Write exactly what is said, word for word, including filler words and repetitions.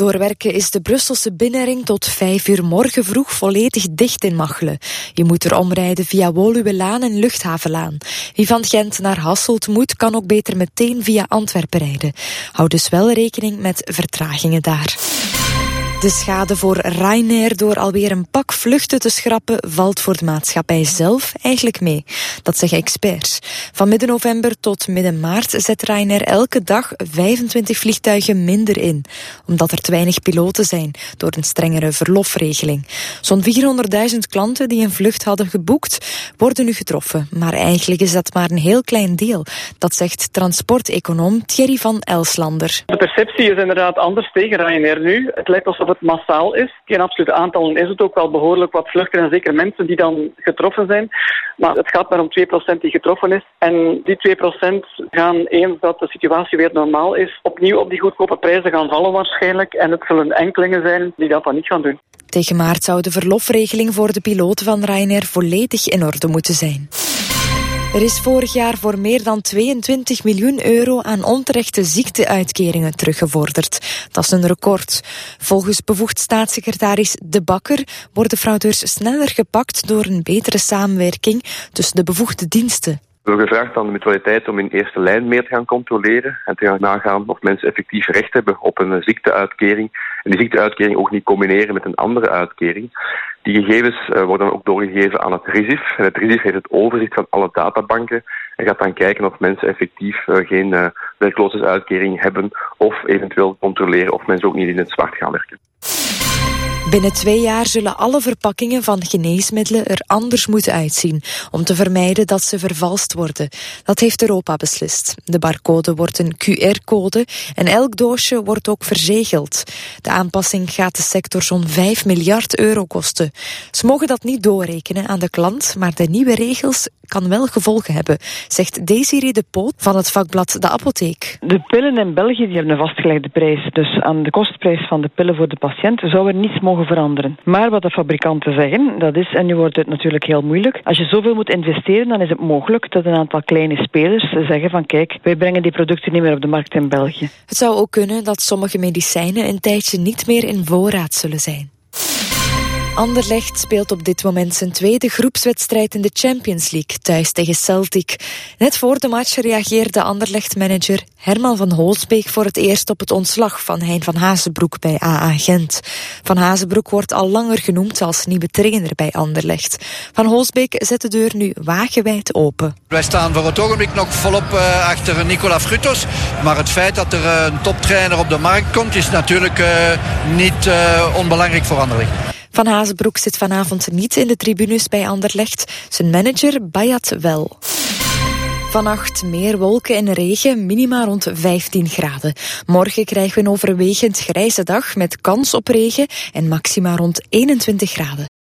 Doorwerken is de Brusselse binnenring tot vijf uur morgen vroeg volledig dicht in Machelen. Je moet er omrijden via Woluwelaan en Luchthavenlaan. Wie van Gent naar Hasselt moet, kan ook beter meteen via Antwerpen rijden. Houd dus wel rekening met vertragingen daar. De schade voor Ryanair door alweer een pak vluchten te schrappen valt voor de maatschappij zelf eigenlijk mee. Dat zeggen experts. Van midden november tot midden maart zet Ryanair elke dag vijfentwintig vliegtuigen minder in. Omdat er te weinig piloten zijn door een strengere verlofregeling. Zo'n vierhonderdduizend klanten die een vlucht hadden geboekt worden nu getroffen. Maar eigenlijk is dat maar een heel klein deel. Dat zegt transporteconoom Thierry van Elslander. De perceptie is inderdaad anders tegen Ryanair nu. Het lijkt alsof het massaal is. In absolute aantallen is het ook wel behoorlijk wat vluchten en zeker mensen die dan getroffen zijn. Maar het gaat maar om twee procent die getroffen is. En die twee procent gaan, eens dat de situatie weer normaal is, opnieuw op die goedkope prijzen gaan vallen waarschijnlijk. En het zullen enkelingen zijn die dat dan niet gaan doen. Tegen maart zou de verlofregeling voor de piloten van Ryanair volledig in orde moeten zijn. Er is vorig jaar voor meer dan tweeëntwintig miljoen euro aan onterechte ziekteuitkeringen teruggevorderd. Dat is een record. Volgens bevoegd staatssecretaris De Bakker worden fraudeurs sneller gepakt door een betere samenwerking tussen de bevoegde diensten. We hebben gevraagd aan de mutualiteit om in eerste lijn meer te gaan controleren en te gaan nagaan of mensen effectief recht hebben op een ziekteuitkering. En die ziekteuitkering ook niet combineren met een andere uitkering. Die gegevens uh, worden ook doorgegeven aan het R I S I F. En het R I S I F heeft het overzicht van alle databanken en gaat dan kijken of mensen effectief uh, geen uh, werkloosheidsuitkering hebben of eventueel controleren of mensen ook niet in het zwart gaan werken. Binnen twee jaar zullen alle verpakkingen van geneesmiddelen er anders moeten uitzien, om te vermijden dat ze vervalst worden. Dat heeft Europa beslist. De barcode wordt een Q R-code en elk doosje wordt ook verzegeld. De aanpassing gaat de sector zo'n vijf miljard euro kosten. Ze mogen dat niet doorrekenen aan de klant, maar de nieuwe regels kan wel gevolgen hebben, zegt Desiree de Poot van het vakblad De Apotheek. De pillen in België die hebben een vastgelegde prijs. Dus aan de kostprijs van de pillen voor de patiënt zou er niets mogen veranderen. Maar wat de fabrikanten zeggen, dat is, en nu wordt het natuurlijk heel moeilijk, als je zoveel moet investeren, dan is het mogelijk dat een aantal kleine spelers zeggen van kijk, wij brengen die producten niet meer op de markt in België. Het zou ook kunnen dat sommige medicijnen een tijdje niet meer in voorraad zullen zijn. Anderlecht speelt op dit moment zijn tweede groepswedstrijd in de Champions League, thuis tegen Celtic. Net voor de match reageerde Anderlecht-manager Herman van Holsbeek voor het eerst op het ontslag van Hein van Hazenbroek bij A A Gent. Van Hazenbroek wordt al langer genoemd als nieuwe trainer bij Anderlecht. Van Holsbeek zet de deur nu wagenwijd open. Wij staan voor het ogenblik nog volop uh, achter Nicola Frutos, maar het feit dat er uh, een toptrainer op de markt komt is natuurlijk uh, niet uh, onbelangrijk voor Anderlecht. Van Hazenbroek zit vanavond niet in de tribunes bij Anderlecht. Zijn manager Bayat wel. Vannacht meer wolken en regen, minima rond vijftien graden. Morgen krijgen we een overwegend grijze dag met kans op regen en maxima rond eenentwintig graden.